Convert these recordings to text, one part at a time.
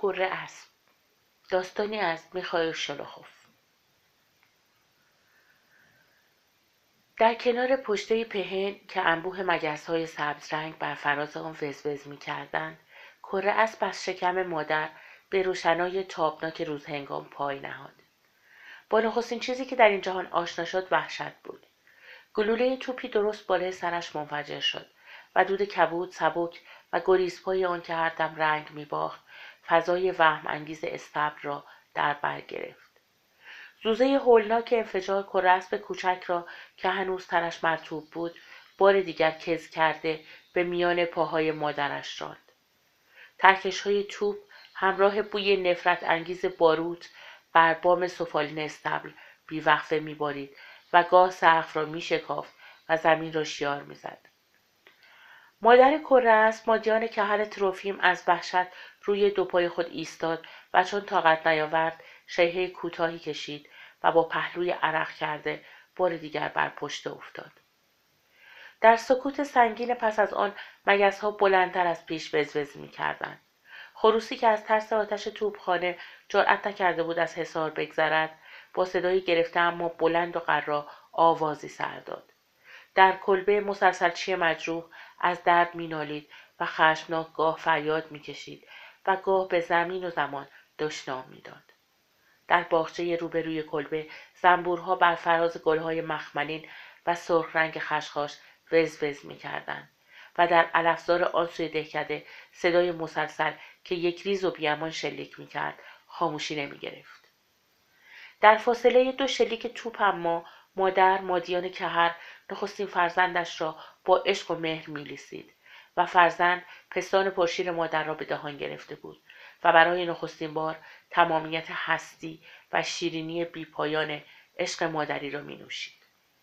کره اسب. داستانی از میخائیل شولوخوف. در کنار پشته پهن که انبوه مگس‌های سبز رنگ بر فراز آن وزوز می‌کردند، کره اسب از شکم مادر به روشنای تابناک روزهنگام پای نهاد. با نخستین چیزی که در این جهان آشنا شد وحشت بود. گلوله توپی درست بالای سرش منفجر شد و دود کبود سبک و گریزپای آن که هر دم رنگ می‌باخت فضای وهم انگیز اصطبر را در بر گرفت. زوزه هولناک انفجار کره اسب کوچک را که هنوز تنش مرطوب بود بار دیگر کز کرده به میان پاهای مادرش راند. ترکش‌های توپ همراه بوی نفرت انگیز باروت بر بام سفالین استبل بیوقفه می‌بارید و گاه سقف را می‌شکافت و زمین را شیار می‌زد. مادر کره اسب مادیان کهر تروفیم از وحشت روی دو پای خود ایستاد و چون طاقت نیاورد شیهه کوتاهی کشید و با پهلوی عرق کرده بار دیگر بر پشت افتاد. در سکوت سنگین پس از آن مگس‌ها بلندتر از پیش وزوز می‌کردند. خروسی که از ترس آتش توپخانه جرأت نکرده بود از حصار بگذرد، با صدایی گرفته اما بلند و قرا آوازی سر داد. در کلبه مسلسلچی مجروح از درد می‌نالید و خشمناک گاه فریاد می‌کشید و گاه به زمین و زمان دشنام می‌داد. در باغچه روبروی کلبه زنبورها بر فراز گلهای مخملین و سرخ رنگ خشخاش وزوز می‌کردند و در علفزار آن سوی دهکده صدای مسلسل که یک ریز و بیامان شلیک می‌کرد خاموشی نمی‌گرفت. در فاصله 2 شلیک توپ اما مادر مادیان کهر نخستین فرزندش را با عشق و مهر می‌لیسید و فرزند پستان پرشیر مادر را به دهان گرفته بود و برای نخستین بار تمامیت هستی و شیرینی بیپایان عشق مادری را می‌نوشید.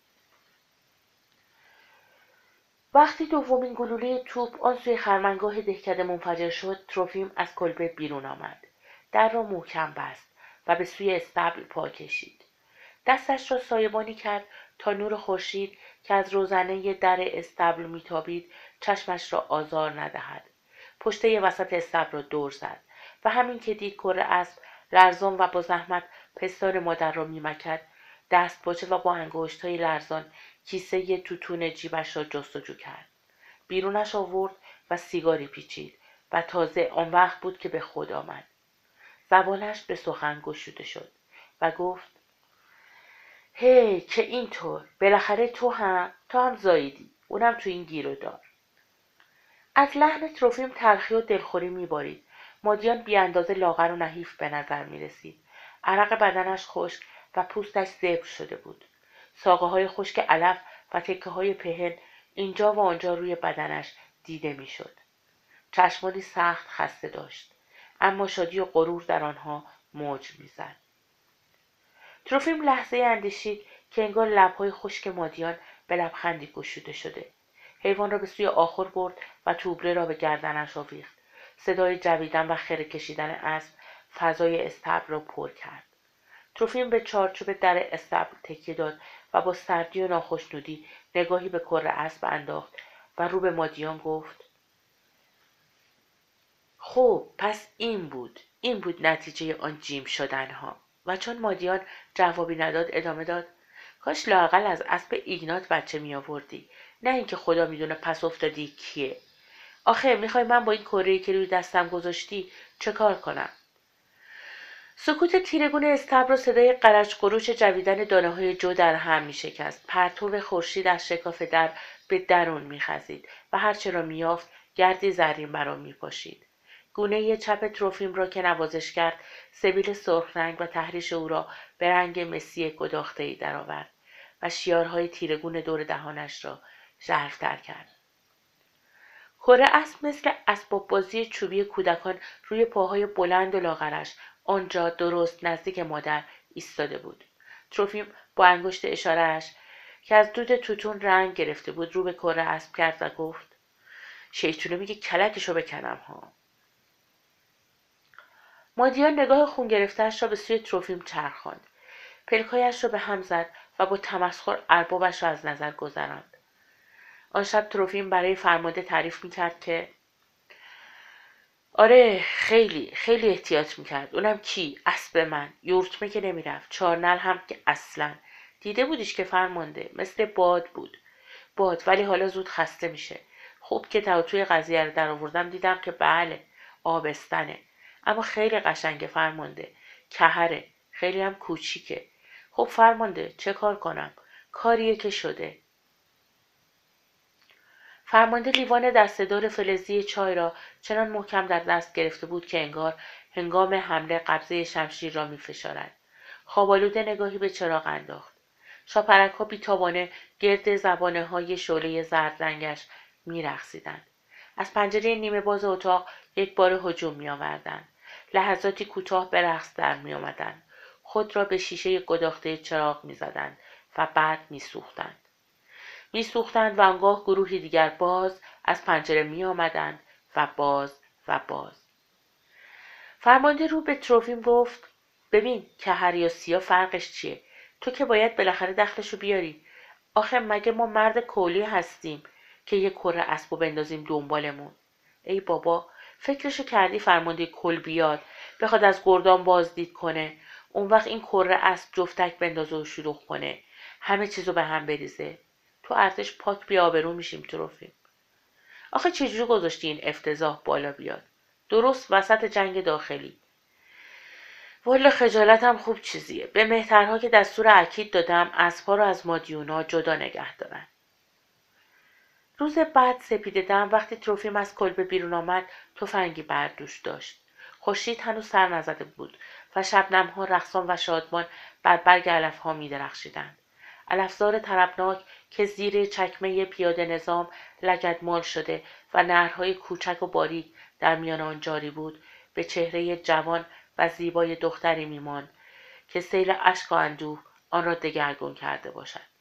وقتی دومین گلوله توپ آن سوی خرمنگاه دهکده منفجر شد، تروفیم از کلبه بیرون آمد. در را محکم بست و به سوی استبل پا کشید. دستش را سایبانی کرد تا نور خورشید که از روزنه در استبل میتابید چشمش را آزار ندهد. پشته وسط استبل را دور زد و همین که دید کره اسب لرزان و با زحمت پستان مادر را میمکد، دست باچه و با انگشت‌های لرزان کیسه توتون جیبش را جستجو کرد. بیرونش آورد و سیگاری پیچید و تازه آن وقت بود که به خود آمد. زبانش به سخن گشوده شد و گفت: هی که اینطور بالاخره تو هم زاییدی، اونم تو این گیر و دار. از لحن تروفیم تلخی و دلخوری میبارید. مادیان بی اندازه لاغر و نحیف به نظر میرسید. عرق بدنش خشک و پوستش زبر شده بود. ساقه های خشک علف و تکه های پهن اینجا و آنجا روی بدنش دیده میشد. چشمانی سخت خسته داشت، اما شادی و غرور در آنها موج میزد. تروفیم لحظه اندیشید که انگار لب‌های خشک مادیان به لبخندی گشوده شده. حیوان را به سوی آخر برد و توبره را به گردنش آویخت. صدای جویدن و خره کشیدن اسب فضای استبل را پر کرد. تروفیم به چارچوب در استبل تکیه داد و با سردی و ناخشنودی نگاهی به کره اسب انداخت و رو به مادیان گفت: خب پس این بود نتیجه آن جیم شدنها. و چون مادیان جوابی نداد ادامه داد: کاش لااقل از اسب ایگنات بچه می آوردی، نه اینکه خدا میدونه پس افتادی کیه. آخه میخوای من با این کره‌ای که روی دستم گذاشتی چه کار کنم؟ سکوت تیرگون استبر و صدای قرچ قروچ جویدن دانه‌های جو در هم می‌شکست. پرتو خورشید از شکاف در به درون می‌خزید و هرچه را می‌یافت گردی زرین بر آن می‌پاشید. گونه چپ تروفیم را که نوازش کرد، سبیل سرخ رنگ و تحریش او را به رنگ مسی گداخته‌ای درآورد و شیارهای تیرگون دور دهانش را ژرف‌تر کرد. کره اسب مثل اسباب بازی چوبی کودکان روی پاهای بلند و لاغرش آنجا درست نزدیک مادر ایستاده بود. تروفیم با انگشت اشاره‌اش که از دود توتون رنگ گرفته بود رو به کره اسب کرد و گفت: شیطونه میگه کلکشو بکنم ها. مادیان نگاه خون گرفته‌اش را به سوی تروفیم چرخاند. پلکایش را به هم زد و با تمسخر اربابش را از نظر گذراند. آن شب تروفیم برای فرمانده تعریف می‌کرد که آره، خیلی خیلی احتیاط میکرد. اونم کی؟ اسب من. یورتمه که نمیرفت، چارنل هم که اصلا. دیده بودیش که فرمانده مثل باد بود. باد، ولی حالا زود خسته میشه. خوب که توی قضیه رو در آوردم دیدم که بله، آبستنه. اما خیلی قشنگه فرمانده. کهره. خیلی هم کوچیکه. خب فرمانده چه کار کنم؟ کاریه که شده. فرمانده لیوان دسته‌دار فلزی چای را چنان محکم در دست گرفته بود که انگار هنگام حمله قبضه شمشیر را می‌فشارد. خواب‌آلوده نگاهی به چراغ انداخت. شاپرک‌ها بیتابانه گرد زبانه‌های شعله زرد رنگش می‌رقصیدند. از پنجره نیمه باز اتاق یک بار هجوم می‌آوردند. لحظاتی کوتاه به رقص در می‌آمدند. خود را به شیشه گداخته چراغ می‌زدند و بعد می‌سوختند. می‌سوختند و آنگاه گروهی دیگر باز از پنجره می‌آمدند و باز و باز. فرمانده رو به تروفیم گفت: ببین کهر یا سیاه فرقش چیه؟ تو که باید بالاخره دخلشو بیاری. آخه مگه ما مرد کولی هستیم که یه کره اسبو بندازیم دنبالمون؟ ای بابا، فکرشو کردی فرمانده کل بیاد بخواد از گردان بازدید کنه، اون وقت این کره اسب جفتک بندازه و شلوغ کنه، همه چیزو به هم بریزه؟ تو ارتش پاک بی‌آبرو میشیم تروفیم. آخه چجوری گذاشتی این افتضاح بالا بیاد؟ درست وسط جنگ داخلی. والا خجالتم خوب چیزیه. به مهترها که دستور اکید دادم اسب‌ها رو از مادیونا جدا نگه دارن. روز بعد سپیده‌دم وقتی تروفیم از کلبه بیرون آمد تفنگی بر دوش داشت. خورشید هنوز سر نزده بود و شبنم‌ها رقصان و شادمان بر برگ علف‌ها می‌درخشیدند. علفزار طربناک که زیر چکمه پیاده نظام لگدمال شده و نهرهای کوچک و باریک در میان آن جاری بود، به چهره جوان و زیبای دختری می‌ماند که سیل اشک و اندوه آن را دگرگون کرده باشد.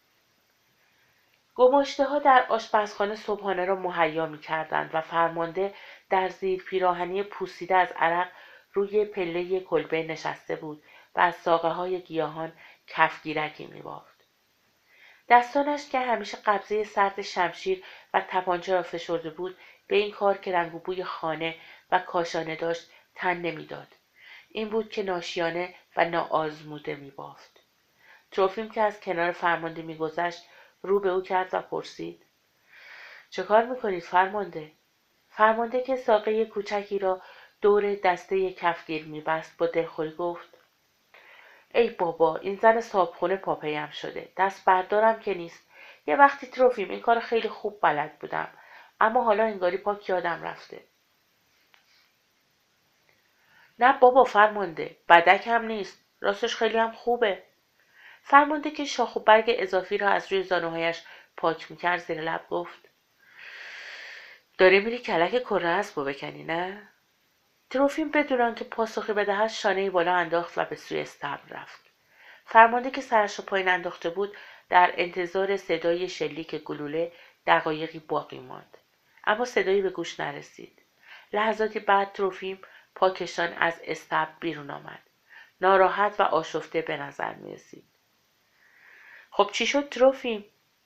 گماشته‌ها در آشپزخانه صبحانه را مهیا می‌کردند و فرمانده در زیر پیراهنی پوسیده از عرق روی پله کلبه نشسته بود و از ساقه‌های گیاهان کفگیرکی می‌بافت. دستانش که همیشه قبضه سرد شمشیر و تپانچه را فشرده بود به این کار که رنگ و بوی خانه و کاشانه داشت تن نمی‌داد. این بود که ناشیانه و ناآزموده می‌بافت. تروفیم که از کنار فرمانده می‌گذشت رو به او کرد و پرسید: چه کار میکنید فرمانده؟ فرمانده که ساقه کوچکی را دور دسته کفگیر میبست با دلخوری گفت: ای بابا، این زن صابخونه پاپیم شده. دست بردارم که نیست. یه وقتی تروفیم این کار خیلی خوب بلد بودم، اما حالا انگاری پاک یادم رفته. نه بابا فرمانده، بدک هم نیست، راستش خیلی هم خوبه. فرمانده که شاخ و برگ اضافی را از روی زانوهایش پاک میکرد زیر لب گفت: داری میری کلک کره اسبو بکنی نه؟ تروفیم بدون آنکه پاسخی بدهد شانهای بالا انداخت و به سوی استبل رفت. فرمانده که سرش را پایین انداخته بود در انتظار صدای شلیک گلوله دقایقی باقی ماند، اما صدایی به گوش نرسید. لحظاتی بعد تروفیم پاکشان از استبل بیرون آمد. ناراحت و آشفته به نظر می رسید. خب چی شد تروفیم؟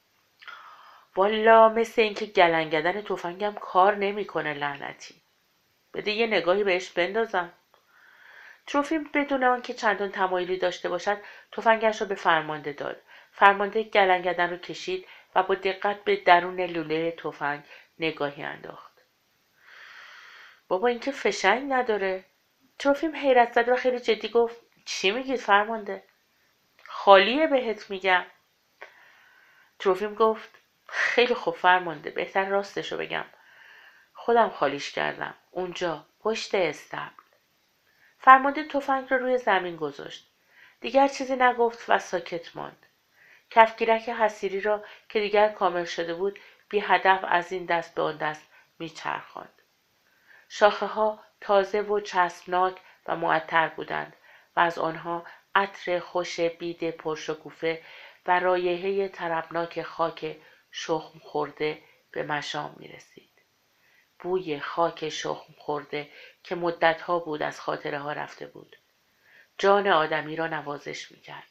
والا مثل اینکه گلنگدن تفنگم کار نمیکنه لعنتی. بده یه نگاهی بهش بندازم. تروفیم بدون آنکه چندان تمایلی داشته باشد تفنگش را به فرمانده داد. فرمانده گلنگدن را کشید و با دقت به درون لوله تفنگ نگاهی انداخت. بابا این که فشنگ نداره. تروفیم حیرت زد و خیلی جدی گفت: چی میگید فرمانده؟ خالیه بهت میگم. تروفیم گفت: خیلی خوب فرمانده، بهتر راستشو بگم. خودم خالیش کردم. اونجا پشت استبل. فرمانده تفنگ را روی زمین گذاشت. دیگر چیزی نگفت و ساکت ماند. کفگیرک حصیری را که دیگر کامل شده بود بی هدف از این دست به آن دست میچرخاند. شاخه ها تازه و چسبناک و معطر بودند و از آنها عطر خوش بید پرشکوفه و رایحه طربناک خاک شخم خورده به مشام می رسید. بوی خاک شخم خورده که مدتها بود از خاطره ها رفته بود. جان آدمی را نوازش می کرد.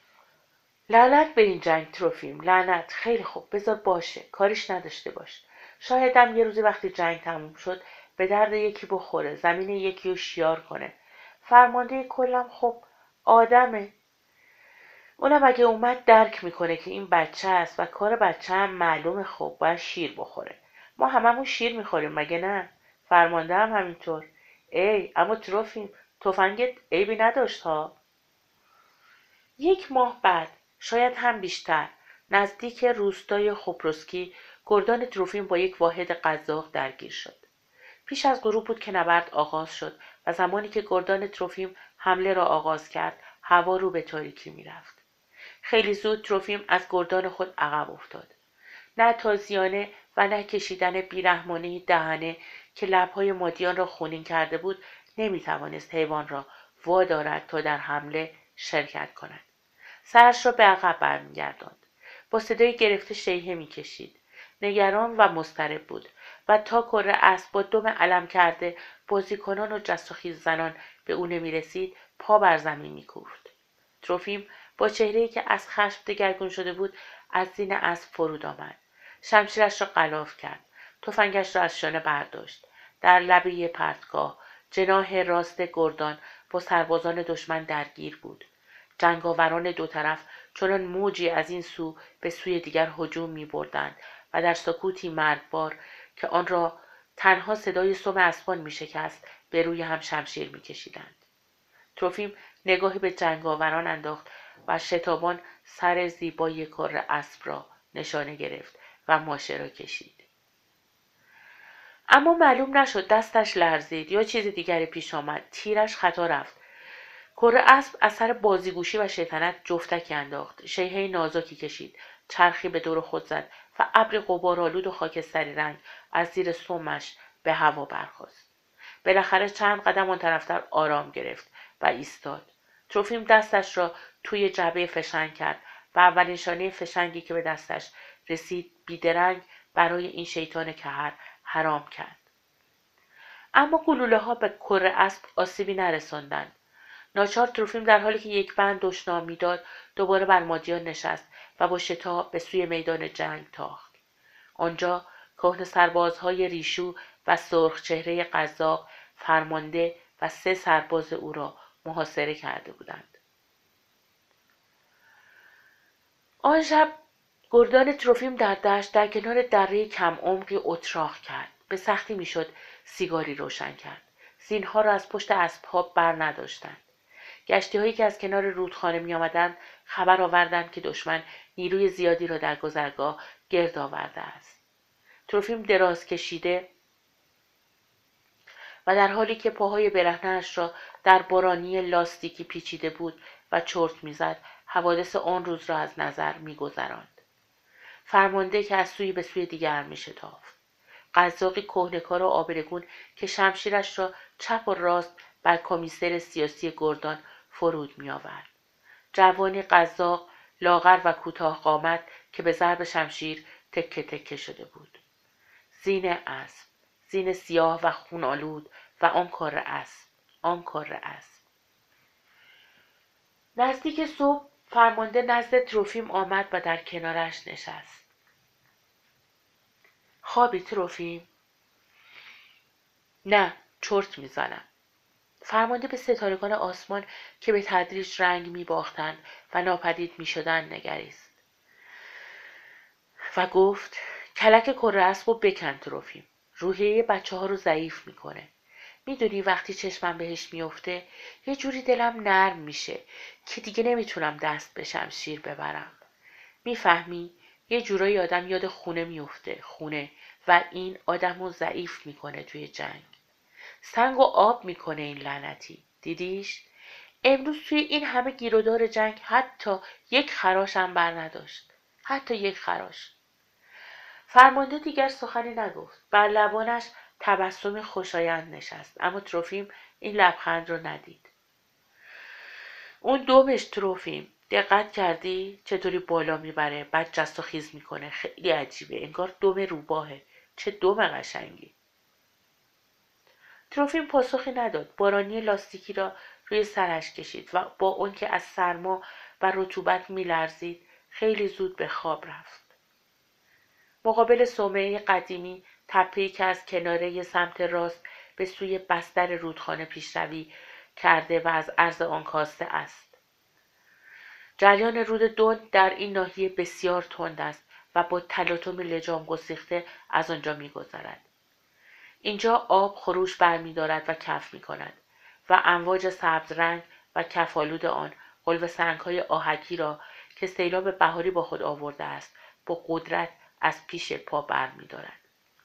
لعنت به این جنگ تروفیم، لعنت. خیلی خوب، بذار باشه، کاریش نداشته باش. شایدم یه روزی وقتی جنگ تموم شد به درد یکی بخوره، زمین یکی رو شیار کنه. فرمانده کلم خب آدمه. اونم اگه اومد درک میکنه که این بچه است و کار بچه هم معلومه، خب باید شیر بخوره. ما هممون شیر میخوریم مگه نه؟ فرمانده هم همینطور. اما تروفیم، تفنگت عیبی نداشت ها. 1 ماه بعد، شاید هم بیشتر، نزدیک روستای خپروسکی، گردان تروفیم با یک واحد قزاق درگیر شد. پیش از غروب بود که نبرد آغاز شد و زمانی که گردان تروفیم حمله را آغاز کرد، هوا رو به تاریکی میرفت. خیلی زود تروفیم از گردان خود عقب افتاد. نه تازیانه و نه کشیدن بیرحمانه دهنه که لبهای مادیان را خونین کرده بود نمیتوانست حیوان را وادارد تا در حمله شرکت کند. سرش را به عقب برمیگرداند. با صدای گرفته شیهه میکشید. نگران و مضطرب بود و تا کره اسب با دم علم کرده بازیکنان و جست و خیز زنان به او نمیرسید پا بر زمین میکوفت. تروفیم با چهره‌ای که از خشم دگرگون شده بود از زین اسب فرود آمد. شمشیرش را غلاف کرد. تفنگش را از شانه برداشت. در لبه پرتگاه جناح راست گردان با سربازان دشمن درگیر بود. جنگاوران دو طرف چنان موجی از این سو به سوی دیگر هجوم می بردند و در سکوتی مرگبار که آن را تنها صدای سم اسبان می شکست به روی هم شمشیر می کشیدند. تروفیم نگاهی به جنگاوران انداخت و شتابان سر زیبای کره اسب را نشانه گرفت و ماشه را کشید. اما معلوم نشد دستش لرزید یا چیز دیگری پیش آمد. تیرش خطا رفت. کره اسب از سر بازیگوشی و شیطنت جفتکی انداخت. شیهه نازکی کشید. چرخی به دور خود زد و ابری غبارآلود و خاکستری رنگ از زیر سمش به هوا برخاست. بالاخره چند قدم آن طرفتر آرام گرفت و ایستاد. تروفیم دستش را توی جعبه فشنگ کرد و اولین شانه فشنگی که به دستش رسید بیدرنگ برای این شیطان کهر حرام کرد. اما گلوله ها به کره اسب آسیبی نرساندند. ناچار تروفیم در حالی که یک بند دشنام میداد دوباره بر مادیان نشست و با شتاب به سوی میدان جنگ تاخت. آنجا کهنه سربازهای ریشو و سرخ چهره قزاق فرمانده و 3 سرباز او را محاصره کرده بودند. آن شب گردان تروفیم در دشت در کنار دره کم عمقی اتراق کرد. به سختی میشد سیگاری روشن کرد. زینها را از پشت اسبها بر نداشتند. گشتی هایی که از کنار رودخانه می آمدند خبر آوردند که دشمن نیروی زیادی را در گذرگاه گرد آورده است. تروفیم دراز کشیده و در حالی که پاهای برهنه‌اش را در بارانی لاستیکی پیچیده بود و چرت میزد حوادث آن روز را از نظر میگذراند. فرمانده که از سوی به سوی دیگر میشتافت. قزاقی کهنه‌کار و آبرگون که شمشیرش را چپ و راست بر کمیسر سیاسی گردان فرود می‌آورد. جوانی قزاق لاغر و کوتاه قامت که به ضرب شمشیر تکه تکه شده بود. زین اسب، زین سیاه و خون آلود و آن کار اسب. نزدیک صبح فرمانده نزد تروفیم آمد و در کنارش نشست. خوابی تروفیم؟ نه، چرت میزنم. فرمانده به ستارگان آسمان که به تدریج رنگ میباختند و ناپدید میشدند نگریست و گفت کلک کره اسب رو بکن تروفیم. روحیه بچه ها رو ضعیف میکنه. میدونی وقتی چشمم بهش میفته یه جوری دلم نرم میشه که دیگه نمیتونم دست به شمشیر ببرم. میفهمی؟ یه جورایی آدم یاد خونه میفته. خونه و این آدمو ضعیف میکنه توی جنگ. سنگ و آب میکنه این لعنتی. دیدیش؟ امروز توی این همه گیرودار جنگ حتی یک خراش هم بر نداشت. حتی یک خراش. فرمانده دیگر سخنی نگفت. بر لبانش تبسم خوشایند نشست. اما تروفیم این لبخند رو ندید. اون دومش تروفیم. دقت کردی؟ چطوری بالا میبره بعد جست و خیز میکنه. خیلی عجیبه. انگار دم روباهه. چه دم قشنگی. تروفیم پاسخی نداد. بارانی لاستیکی را روی سرش کشید و با اون که از سرما و رطوبت میلرزید خیلی زود به خواب رفت. مقابل صومعه قدیمی، تپه‌ای که از کناره سمت راست به سوی بستر رودخانه پیشروی کرده و از عرض آن کاسته است. جریان رود دون در این ناحیه بسیار تند است و با تلاطم لجام گسیخته از آنجا می‌گذرد. اینجا آب خروش برمی‌دارد و کف می‌کند و امواج سبز رنگ و کف‌آلود آن قلوه سنگ‌های آهکی را که سیلاب بهاری با خود آورده است با قدرت از پیش پا برمی‌دارد.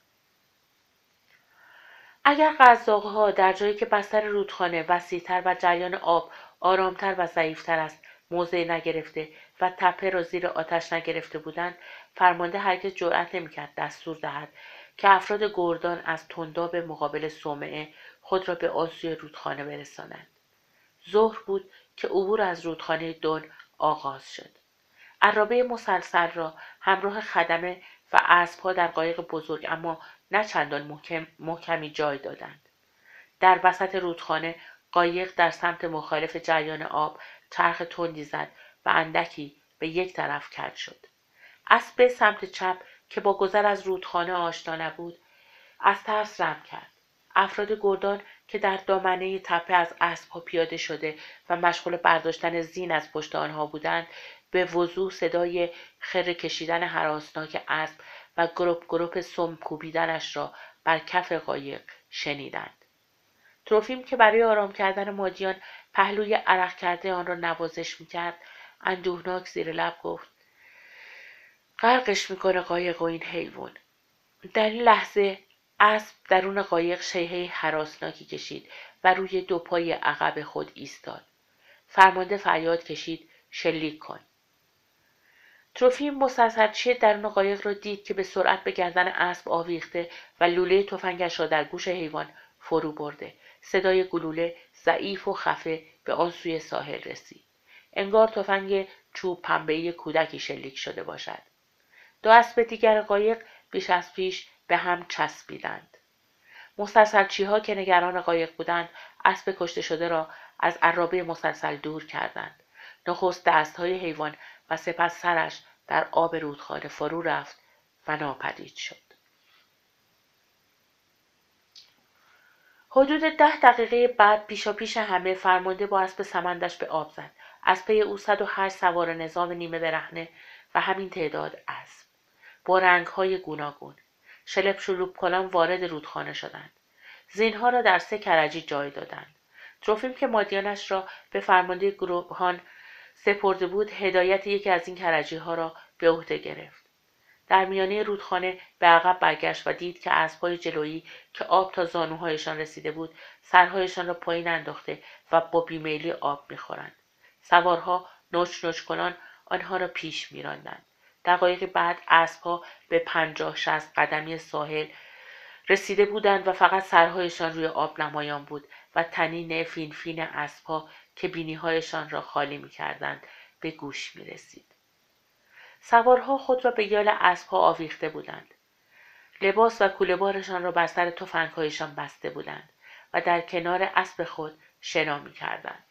اگر قزاق‌ها در جایی که بستر رودخانه وسیع‌تر و جریان آب آرامتر و ضعیف‌تر است موضع نگرفته و تپه را زیر آتش نگرفته بودند، فرمانده هرگز جرأت نمی‌کرد دستور دهد که افراد گردان از تنداب مقابل صومعه خود را به آن سوی رودخانه برسانند. ظهر بود که عبور از رودخانه دون آغاز شد. عرابه مسلسل را همراه خدمه و اسب‌ها در قایق بزرگ اما نه چندان محکمی جای دادند. در وسط رودخانه قایق در سمت مخالف جریان آب چرخ تندی زد و اندکی به یک طرف کج شد. اسب سمت چپ که با گذر از رودخانه آشنا نبود از ترس رم کرد. افراد گردان که در دامنه تپه از اسب‌ها پیاده شده و مشغول برداشتن زین از پشت آنها بودند به وضوح صدای خره کشیدن هراسناک اسب و گروپ گروپ سم کوبیدنش را بر کف قایق شنیدند. تروفیم که برای آرام کردن مادیان پهلوی عرق کرده آن را نوازش می‌کرد اندوهناک زیر لب گفت: غرقش میکنه قایق و این حیوان. در این لحظه اسب درون قایق شیهه هراسناکی کشید و روی دو پای عقب خود ایستاد. فرمانده فریاد کشید: شلیک کن. تروفیم مسلسلچی درون قایق را دید که به سرعت به گردن اسب آویخته و لوله تفنگش را در گوش حیوان فرو برده. صدای گلوله ضعیف و خفه به آن سوی ساحل رسید. انگار تفنگ چوب پنبه‌ای کودکی شلیک شده باشد. دو اسب دیگر قایق بیش از پیش به هم چسبیدند. مسلسلچی‌ها که نگران قایق بودند اسب کشته شده را از عرابه مسلسل دور کردند. نخست دست‌های حیوان و سپس سرش در آب رودخانه فرو رفت و ناپدید شد. حدود 10 دقیقه بعد پیشاپیش همه فرمانده با اسب سمندش به آب زد. از پی او 108 سوار نظام نیمه برهنه و همین تعداد اسب با رنگ‌های گوناگون شلپ شلوپ کنان وارد رودخانه شدند. زینها را در 3 کرجی جای دادند. تروفیم که مادیانش را به فرمانده گروهان سپرده بود هدایت یکی از این کرجی‌ها را به عهده گرفت. در میانه رودخانه به عقب برگشت و دید که اسب‌های جلویی که آب تا زانوهایشان رسیده بود سرهایشان را پایین انداخته و با بیمیلی آب می‌خورند. سوارها نوچ نوچ کنان آنها را پیش می‌راندند. دقایقی بعد اسب‌ها به 50-60 قدمی ساحل رسیده بودند و فقط سرهایشان روی آب نمایان بود و طنین فین فین اسب‌ها که بینی‌هایشان را خالی می‌کردند به گوش می‌رسید. سوارها خود را به یال اسب‌ها آویخته بودند. لباس و کوله‌بارشان را بر سر تفنگ‌هایشان بسته بودند و در کنار اسب خود شنا می‌کردند.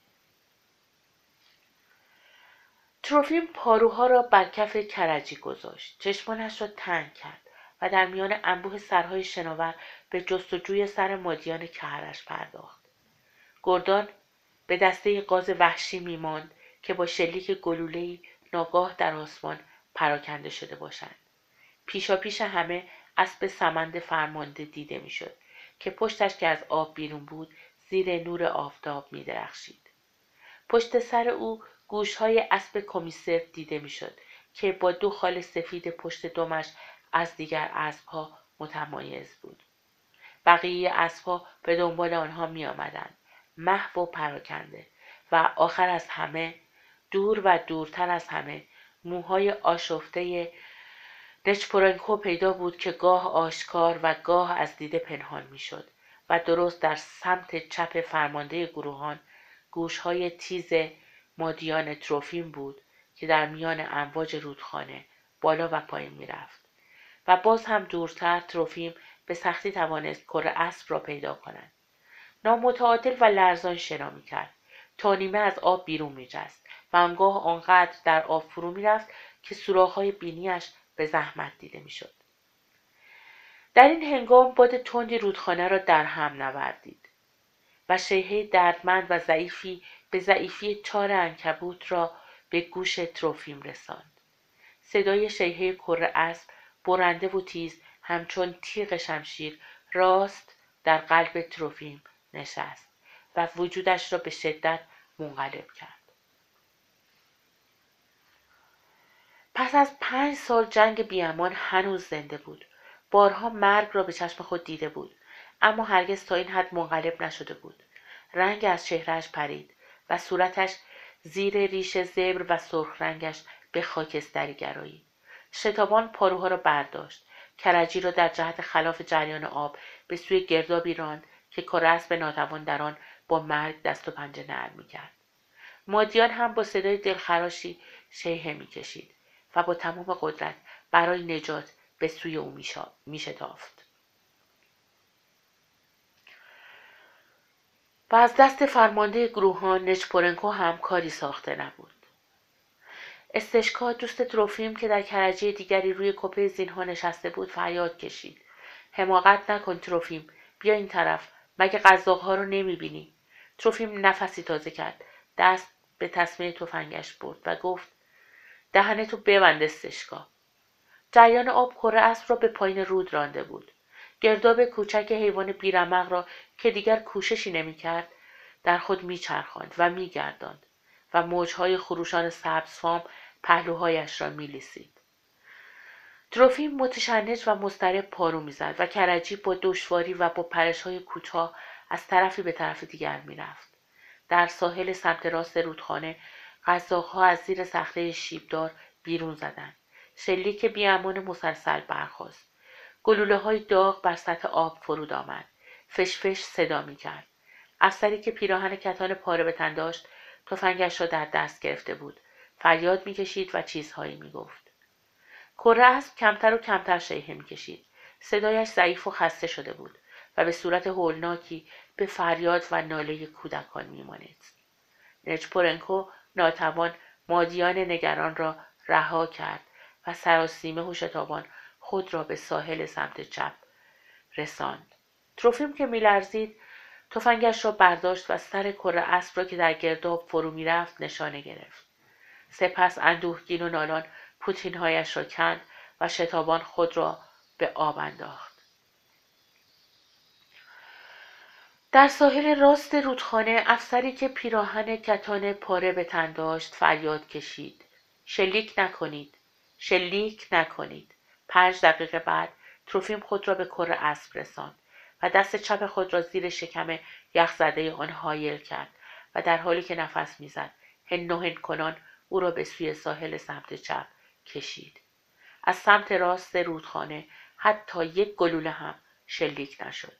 تروفیم پاروها را بر کف کرجی گذاشت. چشمانش را تنگ کرد و در میان انبوه سرهای شناور به جستجوی سر مادیان کهرش پرداخت. گردان به دسته غاز وحشی می‌ماند که با شلیک گلوله‌ای ناگاه در آسمان پراکنده شده باشند. پیشاپیش همه اسب سمند فرمانده دیده می‌شد که پشتش که از آب بیرون بود زیر نور آفتاب می‌درخشید. پشت سر او گوش‌های اسب کمیسر دیده می‌شد که با 2 خال سفید پشت دمش از دیگر اسب‌ها متمایز بود. بقیه اسب‌ها به دنبال آنها می‌آمدند، محو و پراکنده، و آخر از همه، دور و دورتر از همه، موهای آشفته نچپورنکو پیدا بود که گاه آشکار و گاه از دیده پنهان می‌شد و درست در سمت چپ فرمانده گروهان گوش‌های تیز مادیان تروفیم بود که در میان امواج رودخانه بالا و پایین می‌رفت. و باز هم دورتر تروفیم به سختی توانست کره اسب را پیدا کند. نامتعادل و لرزان شنا می‌کرد تا نیمه از آب بیرون می‌جست و آنگاه آنقدر در آب فرو می‌رفت که سوراخ‌های بینیش به زحمت دیده میشد. در این هنگام باد تندی رودخانه را در هم نوردید و شیهه دردمند و ضعیفی به ضعیفی تار عنکبوت را به گوش تروفیم رساند. صدای شیهه کره اسب برنده و تیز همچون تیغ شمشیر راست در قلب تروفیم نشست و وجودش را به شدت منقلب کرد. پس از 5 سال جنگ بیامان هنوز زنده بود. بارها مرگ را به چشم خود دیده بود، اما هرگز تا این حد منقلب نشده بود. رنگ از چهرهش پرید و صورتش زیر ریش زبر و سرخ رنگش به خاکستری گرایید. شتابان پاروها را برداشت، کرجی را در جهت خلاف جریان آب به سوی گردابی راند که کره اسب ناتوان در آن با مرگ دست و پنجه نرم می‌کرد. مادیان هم با صدای دلخراشی شیهه می‌کشید و با تمام قدرت برای نجات به سوی او می‌شتافت. و از دست فرمانده گروهان نچپورنکو هم کاری ساخته نبود. استشکا دوست تروفیم که در کرجی دیگری روی کپه زینها نشسته بود فریاد کشید: حماقت نکن تروفیم، بیا این طرف، مگه قزاق‌ها رو نمی‌بینی؟ تروفیم نفسی تازه کرد، دست به تسمه تفنگش برد و گفت: دهنتو ببند استشکا. جریان آب کره اسب را به پایین رود رانده بود. گرداب کوچک حیوان بیرمق را که دیگر کوششی نمی‌کرد در خود میچرخاند و میگرداند و موجهای خروشان سبزفام پهلوهایش را میلیسید. تروفیم متشنج و مضطرب پارو میزد و کرجی با دشواری و با پرش‌های کوتاه از طرفی به طرف دیگر میرفت. در ساحل سمت راست رودخانه قزاق‌ها از زیر صخره شیبدار بیرون زدند. شلیک بی‌امان مسلسل برخاست. گلوله‌های داغ بر سطح آب فرود آمد. فشفش صدا می‌کرد. افسری که پیراهن کتان پاره به تن داشت تفنگش را در دست گرفته بود. فریاد می‌کشید و چیزهایی می‌گفت. کره اسب کمتر و کمتر شیهه می‌کشید. صدایش ضعیف و خسته شده بود و به صورت هولناکی به فریاد و ناله کودکان می‌مانست. نچپورنکو ناتوان مادیان نگران را رها کرد و سراسیمه و شتابان خود را به ساحل سمت چپ رساند. تروفیم که می‌لرزید تفنگش را برداشت و سر کره اسب را که در گرداب فرو می‌رفت نشانه گرفت. سپس اندوهگین و نالان پوتین‌هایش را کند و شتابان خود را به آب انداخت. در ساحل راست رودخانه افسری که پیراهن کتان پاره به تن داشت فریاد کشید: شلیک نکنید، شلیک نکنید. 5 دقیقه بعد تروفیم خود را به کره اسب رساند و دست چپ خود را زیر شکم یخزده آن حایل کرد و در حالی که نفس میزد هن و هن کنان او را به سوی ساحل سمت چپ کشید. از سمت راست رودخانه حتی یک گلوله هم شلیک نشد.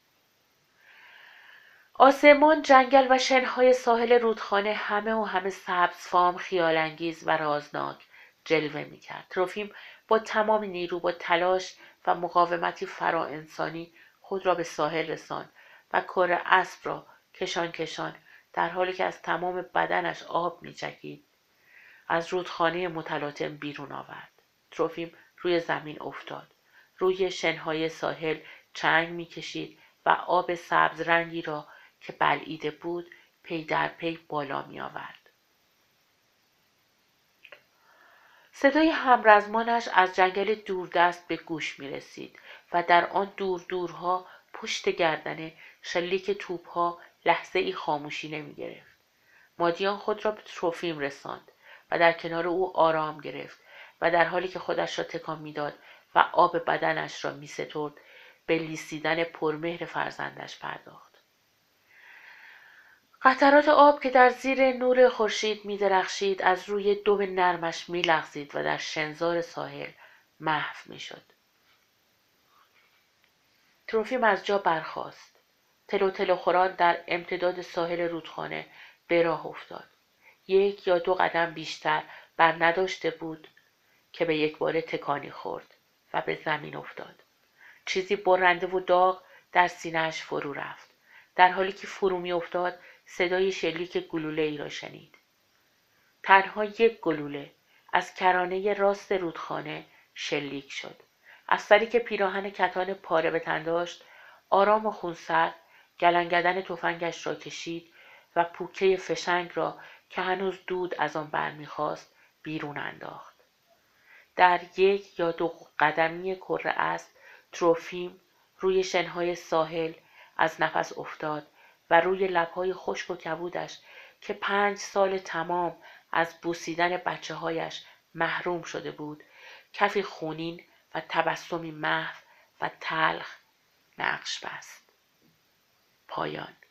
آسمان، جنگل و شنهای ساحل رودخانه همه سبزفام، خیالانگیز و رازناک جلوه می‌کرد. تروفیم با تمام نیرو، با تلاش و مقاومتی فراانسانی خود را به ساحل رساند و کره اسب را کشان در حالی که از تمام بدنش آب می‌چکید از رودخانه متلاطم بیرون آورد. تروفیم روی زمین افتاد. روی شنهای ساحل چنگ می‌کشید و آب سبز رنگی را که بلعیده بود پی در پی بالا می آورد. صدای همرزمانش از جنگل دوردست به گوش می رسید و در آن دورها پشت گردنه شلیک توپها لحظه ای خاموشی نمی گرفت. مادیان خود را به تروفیم رساند و در کنار او آرام گرفت و در حالی که خودش را تکان می داد و آب بدنش را می سترد به لیسیدن پرمهر فرزندش پرداخت. قطرات آب که در زیر نور خورشید می‌درخشید از روی دم نرمش می‌لغزید و در شنهار ساحل محو می‌شد. تروفیم از جا برخاست. تلو خوران در امتداد ساحل رودخانه به راه افتاد. 1 یا 2 قدم بیشتر بر نداشته بود که به یکباره تکانی خورد و به زمین افتاد. چیزی برنده و داغ در سینه‌اش فرو رفت. در حالی که فرو می‌افتاد صدای شلیک گلوله ای را شنید. تنها 1 گلوله از کرانه راست رودخانه شلیک شد. از سری که پیراهن کتان پاره به تن داشت، آرام و خونسرد گلنگدن تفنگش را کشید و پوکه فشنگ را که هنوز دود از آن برمیخواست بیرون انداخت. در 1 یا 2 قدمی کره اسب تروفیم روی شنهای ساحل از نفس افتاد و روی لبهای خشک و کبودش که 5 سال تمام از بوسیدن بچه‌هایش محروم شده بود، کفی خونین و تبسمی محو و تلخ نقش بست. پایان.